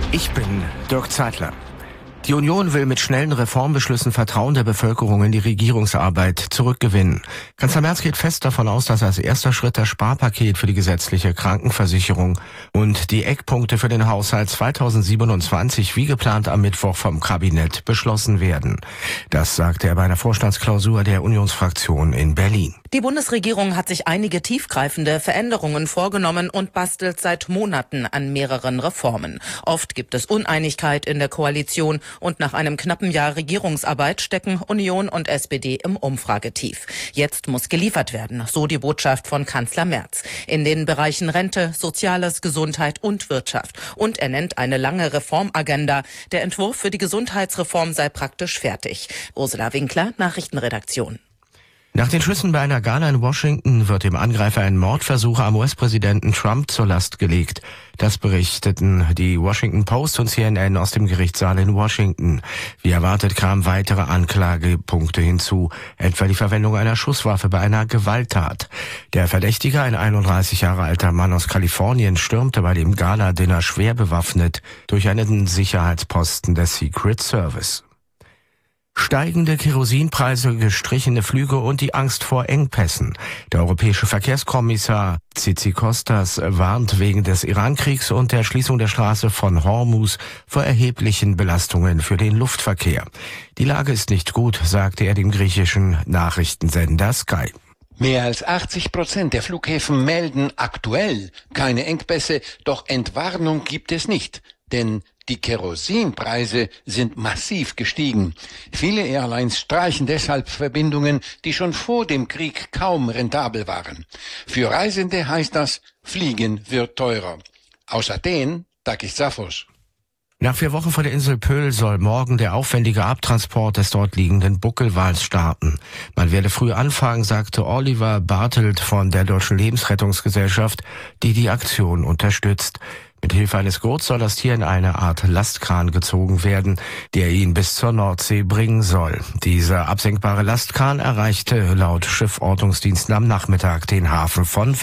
Ich bin Dirk Zeitler. Die Union will mit schnellen Reformbeschlüssen Vertrauen der Bevölkerung in die Regierungsarbeit zurückgewinnen. Kanzler Merz geht fest davon aus, dass als erster Schritt das Sparpaket für die gesetzliche Krankenversicherung und die Eckpunkte für den Haushalt 2027 wie geplant am Mittwoch vom Kabinett beschlossen werden. Das sagte er bei einer Vorstandsklausur der Unionsfraktion in Berlin. Die Bundesregierung hat sich einige tiefgreifende Veränderungen vorgenommen und bastelt seit Monaten an mehreren Reformen. Oft gibt es Uneinigkeit in der Koalition und nach einem knappen Jahr Regierungsarbeit stecken Union und SPD im Umfragetief. Jetzt muss geliefert werden, so die Botschaft von Kanzler Merz. In den Bereichen Rente, Soziales, Gesundheit und Wirtschaft. Und er nennt eine lange Reformagenda. Der Entwurf für die Gesundheitsreform sei praktisch fertig. Ursula Winkler, Nachrichtenredaktion. Nach den Schüssen bei einer Gala in Washington wird dem Angreifer ein Mordversuch am US-Präsidenten Trump zur Last gelegt. Das berichteten die Washington Post und CNN aus dem Gerichtssaal in Washington. Wie erwartet kamen weitere Anklagepunkte hinzu, etwa die Verwendung einer Schusswaffe bei einer Gewalttat. Der Verdächtige, ein 31 Jahre alter Mann aus Kalifornien, stürmte bei dem Gala-Dinner schwer bewaffnet durch einen Sicherheitsposten des Secret Service. Steigende Kerosinpreise, gestrichene Flüge und die Angst vor Engpässen. Der europäische Verkehrskommissar Tzitzikostas warnt wegen des Irankriegs und der Schließung der Straße von Hormuz vor erheblichen Belastungen für den Luftverkehr. Die Lage ist nicht gut, sagte er dem griechischen Nachrichtensender Sky. Mehr als 80% der Flughäfen melden aktuell keine Engpässe, doch Entwarnung gibt es nicht, denn die Kerosinpreise sind massiv gestiegen. Viele Airlines streichen deshalb Verbindungen, die schon vor dem Krieg kaum rentabel waren. Für Reisende heißt das, Fliegen wird teurer. Aus Athen, Takis Zaphos. Nach 4 Wochen vor der Insel Pöhl soll morgen der aufwendige Abtransport des dort liegenden Buckelwals starten. Man werde früh anfangen, sagte Oliver Bartelt von der Deutschen Lebensrettungsgesellschaft, die die Aktion unterstützt. Mit Hilfe eines Gurts soll das Tier in eine Art Lastkran gezogen werden, der ihn bis zur Nordsee bringen soll. Dieser absenkbare Lastkran erreichte laut Schiffordnungsdiensten am Nachmittag den Hafen von